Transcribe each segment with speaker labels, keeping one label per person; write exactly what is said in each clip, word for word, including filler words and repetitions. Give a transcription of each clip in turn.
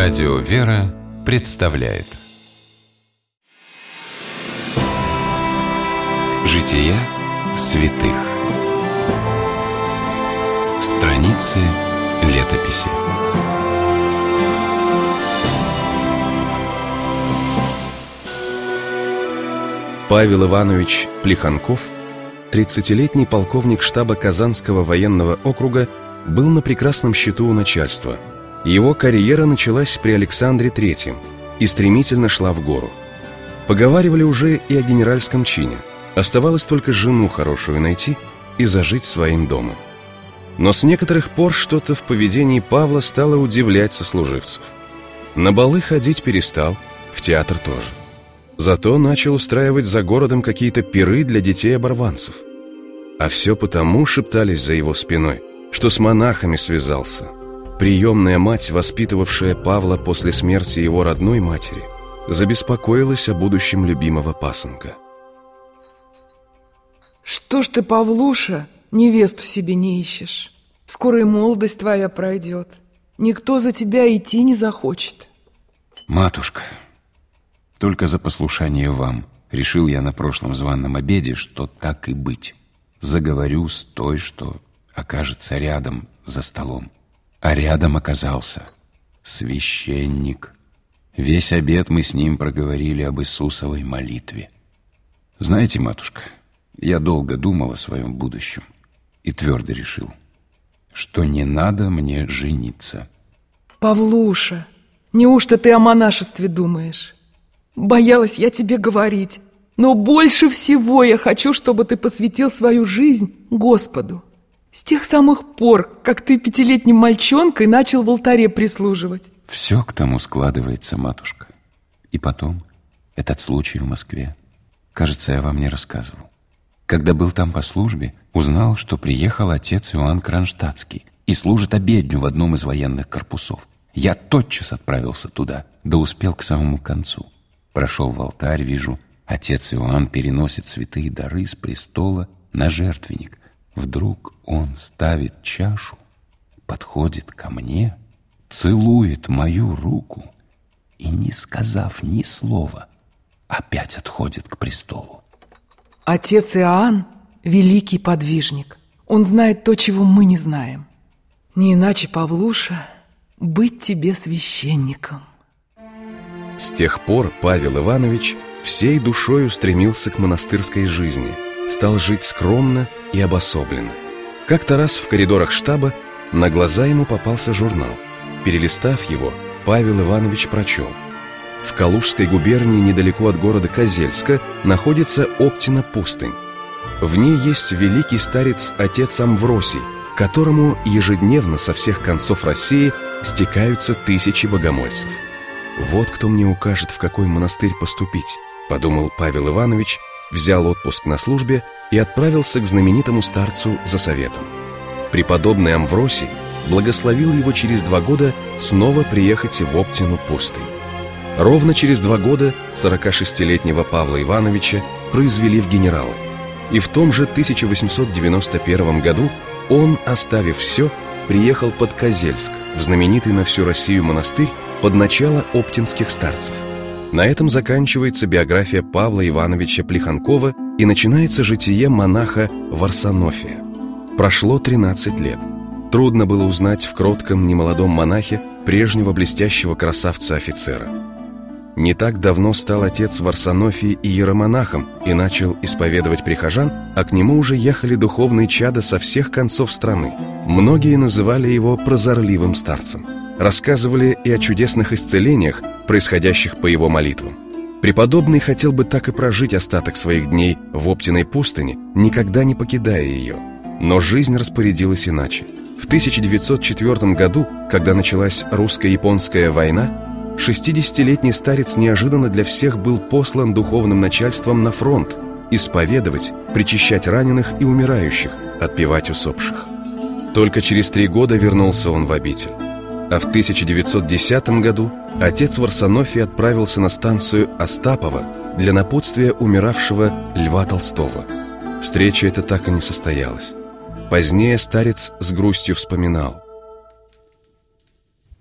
Speaker 1: Радио «Вера» представляет Жития святых. Страницы летописи.
Speaker 2: Павел Иванович Плеханков, тридцатилетний полковник штаба Казанского военного округа, был на прекрасном счету у начальства. Его карьера началась при Александре Третьем и стремительно шла в гору. Поговаривали уже и о генеральском чине. Оставалось только жену хорошую найти и зажить своим домом. Но с некоторых пор что-то в поведении Павла стало удивлять сослуживцев. На балы ходить перестал, в театр тоже. Зато начал устраивать за городом какие-то пиры для детей-оборванцев. А все потому, шептались за его спиной, что с монахами связался. Приемная мать, воспитывавшая Павла после смерти его родной матери, забеспокоилась о будущем любимого пасынка.
Speaker 3: Что ж ты, Павлуша, невесту себе не ищешь? Скоро и молодость твоя пройдет. Никто за тебя идти не захочет.
Speaker 4: Матушка, только за послушание вам решил я на прошлом званом обеде, что так и быть. Заговорю с той, что окажется рядом за столом. А рядом оказался священник. Весь обед мы с ним проговорили об Иисусовой молитве. Знаете, матушка, я долго думал о своем будущем и твердо решил, что не надо мне жениться.
Speaker 3: Павлуша, неужто ты о монашестве думаешь? Боялась я тебе говорить, но больше всего я хочу, чтобы ты посвятил свою жизнь Господу. С тех самых пор, как ты пятилетним мальчонкой начал в алтаре прислуживать.
Speaker 4: Все к тому складывается, матушка. И потом, этот случай в Москве. Кажется, я вам не рассказывал. Когда был там по службе, узнал, что приехал отец Иоанн Кронштадтский и служит обедню в одном из военных корпусов. Я тотчас отправился туда, да успел к самому концу. Прошел в алтарь, вижу, отец Иоанн переносит святые дары с престола на жертвенник. Вдруг он ставит чашу, подходит ко мне, целует мою руку и, не сказав ни слова, опять отходит к престолу.
Speaker 3: Отец Иоанн – великий подвижник. Он знает то, чего мы не знаем. Не иначе, Павлуша, быть тебе священником.
Speaker 2: С тех пор Павел Иванович всей душой устремился к монастырской жизни, стал жить скромно и обособленно. Как-то раз в коридорах штаба на глаза ему попался журнал. Перелистав его, Павел Иванович прочел: в Калужской губернии недалеко от города Козельска находится Оптина пустынь. В ней есть великий старец отец Амвросий, к которому ежедневно со всех концов России стекаются тысячи богомольцев. «Вот кто мне укажет, в какой монастырь поступить», — подумал Павел Иванович, взял отпуск на службе и отправился к знаменитому старцу за советом. Преподобный Амвросий благословил его через два года снова приехать в Оптину пустынь. Ровно через два года сорокашестилетнего Павла Ивановича произвели в генералы. И в том же тысяча восемьсот девяносто первом году он, оставив все, приехал под Козельск, в знаменитый на всю Россию монастырь под начало оптинских старцев. На этом заканчивается биография Павла Ивановича Плеханкова и начинается житие монаха Варсонофия. Прошло тринадцать лет. Трудно было узнать в кротком немолодом монахе прежнего блестящего красавца-офицера. Не так давно стал отец Варсонофий иеромонахом и начал исповедовать прихожан, а к нему уже ехали духовные чада со всех концов страны. Многие называли его прозорливым старцем. Рассказывали и о чудесных исцелениях, происходящих по его молитвам. Преподобный хотел бы так и прожить остаток своих дней в Оптиной пустыне, никогда не покидая ее. Но жизнь распорядилась иначе. В тысяча девятьсот четвёртом году, когда началась русско-японская война, шестидесятилетний старец неожиданно для всех был послан духовным начальством на фронт исповедовать, причащать раненых и умирающих, отпевать усопших. Только через три года вернулся он в обитель. А в тысяча девятьсот десятом году отец Варсонофий отправился на станцию Остапово для напутствия умиравшего Льва Толстого. Встреча эта так и не состоялась. Позднее старец с грустью вспоминал: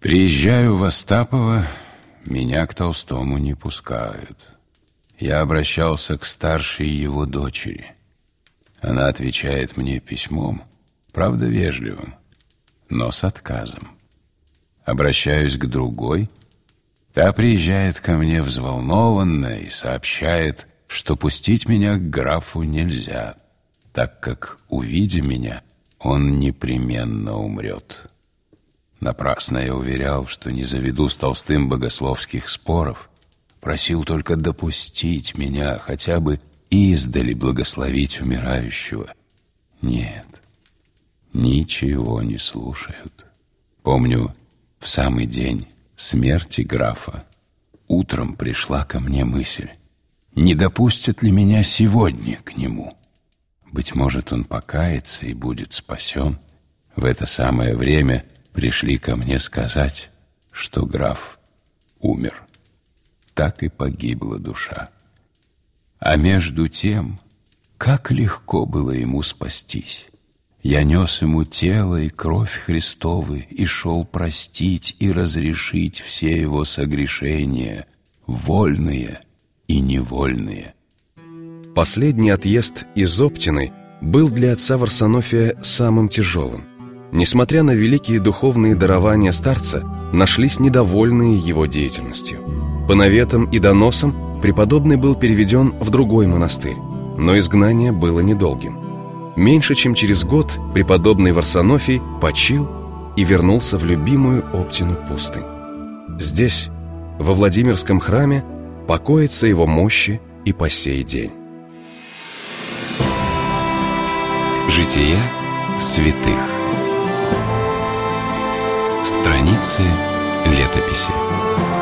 Speaker 4: Приезжаю в Остапово, меня к Толстому не пускают. Я обращался к старшей его дочери. Она отвечает мне письмом, правда вежливым, но с отказом. Обращаюсь к другой. Та приезжает ко мне взволнованная и сообщает, что пустить меня к графу нельзя, так как, увидя меня, он непременно умрет. Напрасно я уверял, что не заведу с Толстым богословских споров, просил только допустить меня хотя бы издали благословить умирающего. Нет, ничего не слушают. Помню, в самый день смерти графа утром пришла ко мне мысль, не допустят ли меня сегодня к нему. Быть может, он покается и будет спасен. В это самое время пришли ко мне сказать, что граф умер. Так и погибла душа. А между тем, как легко было ему спастись. Я нес ему тело и кровь Христовы и шел простить и разрешить все его согрешения, вольные и невольные.
Speaker 2: Последний отъезд из Оптины был для отца Варсонофия самым тяжелым. Несмотря на великие духовные дарования старца, нашлись недовольные его деятельностью. По наветам и доносам преподобный был переведен в другой монастырь, но изгнание было недолгим. Меньше чем через год преподобный Варсонофий почил и вернулся в любимую Оптину пустынь. Здесь, во Владимирском храме, покоятся его мощи и по сей день.
Speaker 1: Жития святых. Страницы летописи.